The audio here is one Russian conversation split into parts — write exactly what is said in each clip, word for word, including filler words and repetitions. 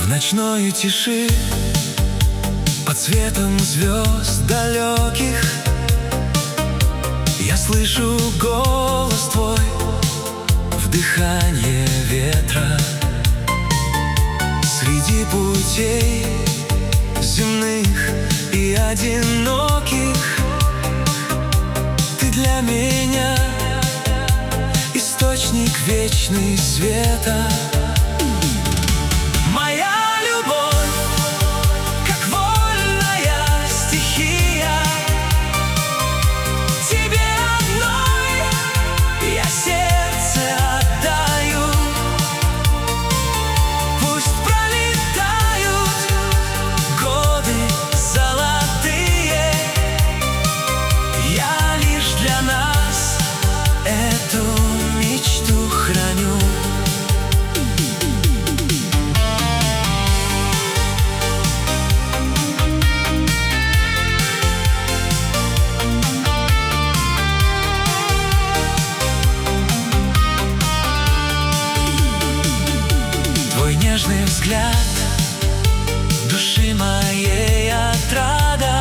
В ночной тиши, под светом звезд далеких, я слышу голос твой в дыхании ветра. Среди путей земных и одиноких ты для меня источник вечный света. Нежный взгляд души моей отрада,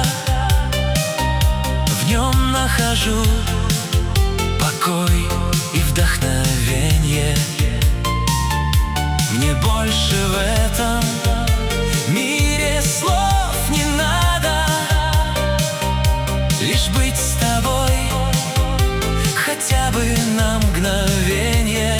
в нем нахожу покой и вдохновенье. Мне больше в этом мире слов не надо, лишь быть с тобой хотя бы на мгновенье.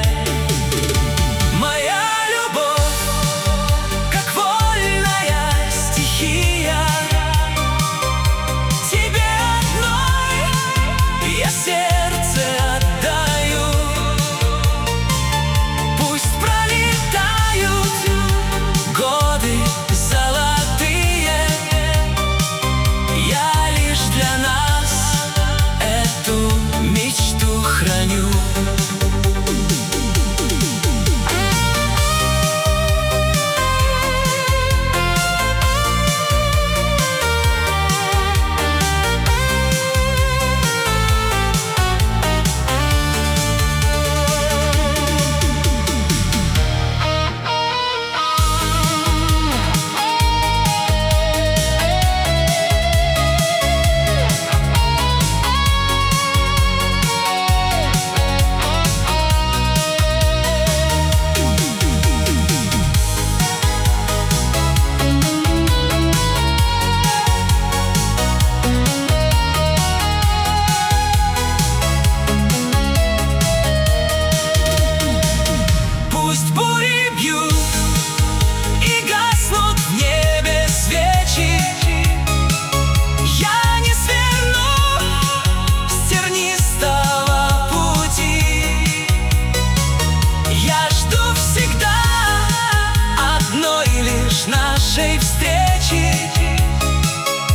Нашей встречи,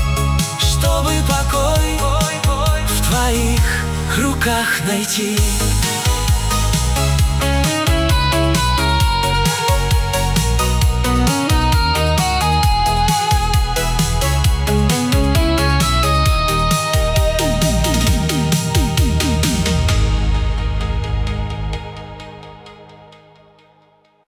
чтобы покой в твоих руках найти.